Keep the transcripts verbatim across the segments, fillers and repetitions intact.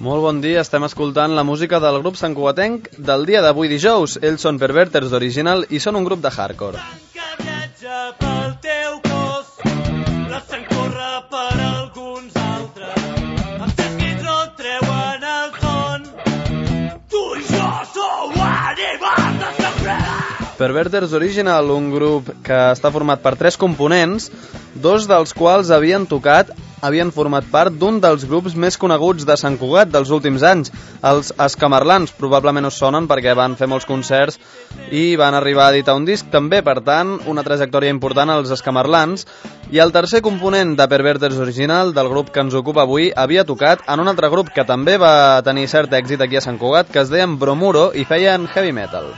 Molt bon dia, estem escoltant la música del grup santcugatenc del dia d'avui dijous. Ells són Perverters Original i són un grup de hardcore. Pel teu cos, la sang corre per alguns altres, els esquits no treuen el ton, tu i jo sou animals de sempre. Perverters Original, un grup que està format per tres components, dos dels quals havien tocat, havien format part d'un dels grups més coneguts de Sant Cugat dels últims anys, els Escamarlans. Probablement us sonen perquè van fer molts concerts i van arribar a editar un disc. També, per tant, una trajectòria important als Escamarlans. I el tercer component de Perverters Original, del grup que ens ocupa avui, havia tocat en un altre grup que també va tenir cert èxit aquí a Sant Cugat, que es deien Bromuro i feien heavy metal.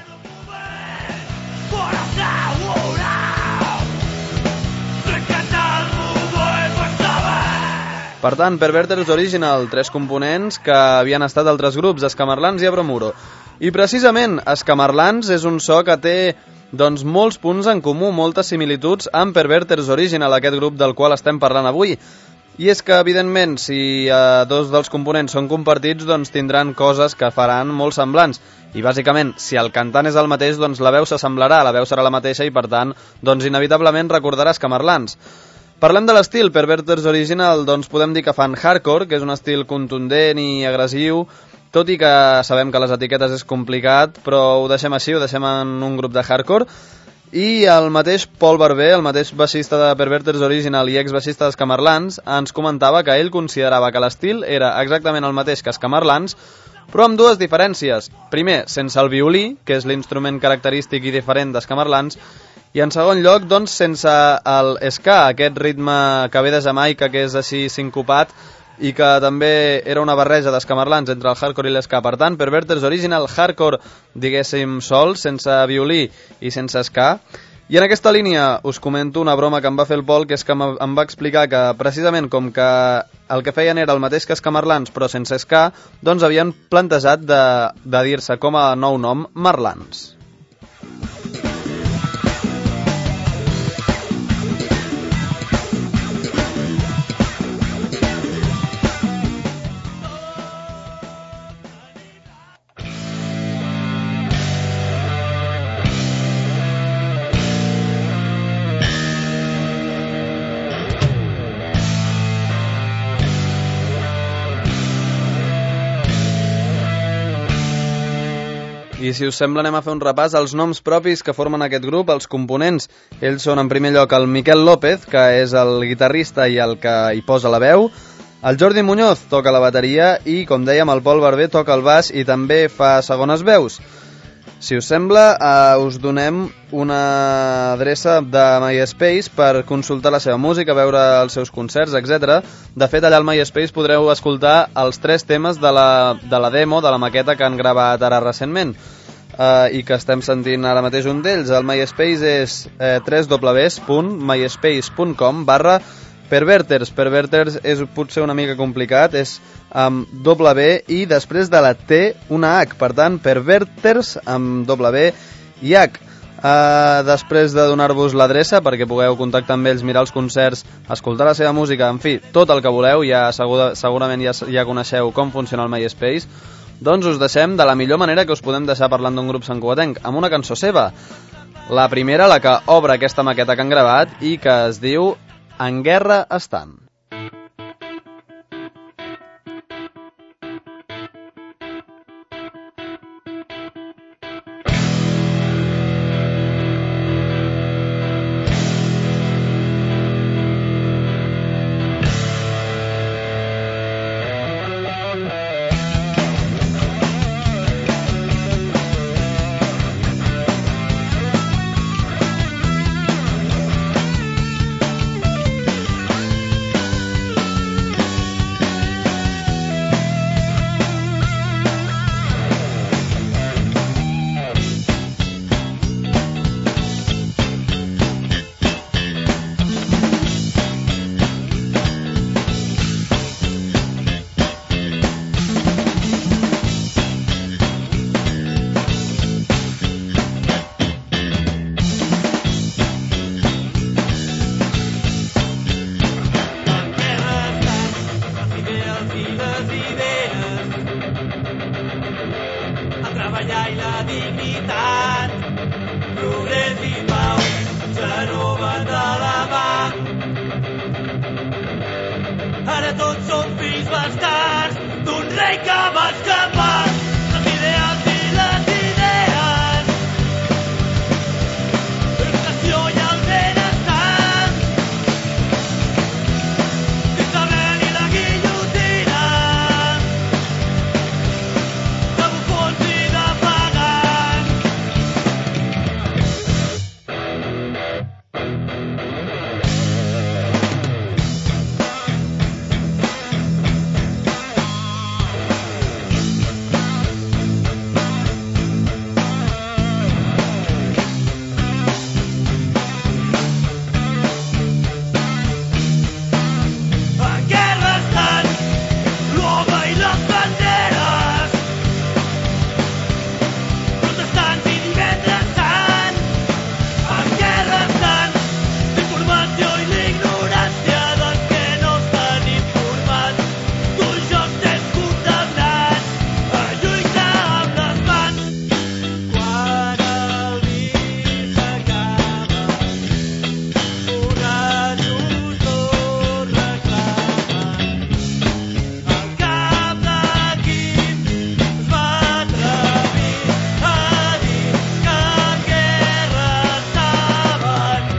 Per tant, Perverters Original, tres components que havien estat altres grups, Escamarlans i Bromuro. I precisament, Escamarlans és un so que té doncs, molts punts en comú, moltes similituds amb Perverters Original, aquest grup del qual estem parlant avui. I és que, evidentment, si eh, dos dels components són compartits, doncs tindran coses que faran molt semblants. I, bàsicament, si el cantant és el mateix, doncs la veu s'assemblarà, la veu serà la mateixa i, per tant, doncs inevitablement recordarà Escamarlans. Parlem de l'estil. Perverters Original, doncs podem dir que fan hardcore, que és un estil contundent i agressiu, tot i que sabem que les etiquetes és complicat, però ho deixem així, ho deixem en un grup de hardcore. I el mateix Paul Barber, el mateix baixista de Perverters Original i ex-baixista d'Escamarlans, ens comentava que ell considerava que l'estil era exactament el mateix que Escamarlans, però amb dues diferències. Primer, sense el violí, que és l'instrument característic i diferent d'Escamarlans, i en segon lloc, doncs, sense el ska, aquest ritme que ve de Jamaica, que és així sincopat, i que també era una barreja d'Escamarlans entre el hardcore i l'ska. Per tant, Perverters Original, hardcore, diguéssim, sol, sense violí i sense ska. I en aquesta línia us comento una broma que em va fer el Pol, que és que em va explicar que, precisament, com que el que feien era el mateix que Escamarlans, però sense ska, doncs havien plantejat de, de dir-se com a nou nom Marlans. I si us sembla anem a fer un repàs als noms propis que formen aquest grup, els components. Ells són en primer lloc el Miquel López, que és el guitarrista i el que hi posa la veu. El Jordi Muñoz toca la bateria i, com dèiem, el Pol Barber toca el baix i també fa segones veus. Si us sembla, eh, us donem una adreça de MySpace per consultar la seva música, veure els seus concerts, etcètera. De fet, allà al MySpace podreu escoltar els tres temes de la, de la demo, de la maqueta que han gravat ara recentment, eh, i que estem sentint ara mateix un d'ells. El MySpace és eh, w w w punt myspace punt com barra Perverters. Perverters és potser una mica complicat, és amb W i després de la T una H, per tant, Perverters amb W i H. Uh, després de donar-vos l'adreça perquè pugueu contactar amb ells, mirar els concerts, escoltar la seva música, en fi, tot el que voleu, ja segura, segurament ja, ja coneixeu com funciona el MySpace, doncs us deixem de la millor manera que us podem deixar parlant d'un grup santcugatenc, amb una cançó seva. La primera, la que obre aquesta maqueta que han gravat i que es diu En guerra estan. treballa i la dignitat, progrés i pau, ja no van de la mà. Ara tots som fills bastards d'un rei que va escapar. Les ideals i les idees, l'educació i el benestar, Isabel i la guillotina, de bufons i de pagans. En guerra estan l'home i les banderes, protestants i divendres sant. En guerra estan l'informació i l'ignorància dels que no estan informats. Tu i jo estem condemnats a lluitar amb les mans. Quan el vi s'acaba, borratxos no reclamen. El cap de Quim es va atrevir a dir que en guerra estaven.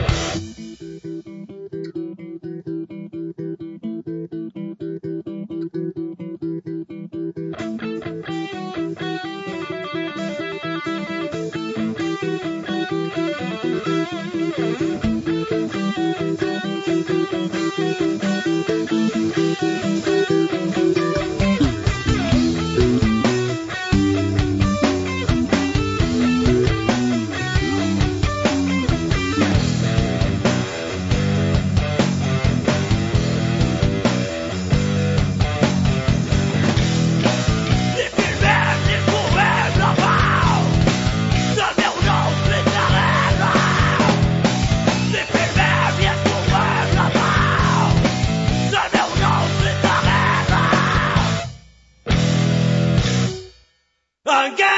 Li firmem, li movem la pau del meu nou tret de guerra. Li firmem i ens movem la pau del meu nou tret de guerra. En guerra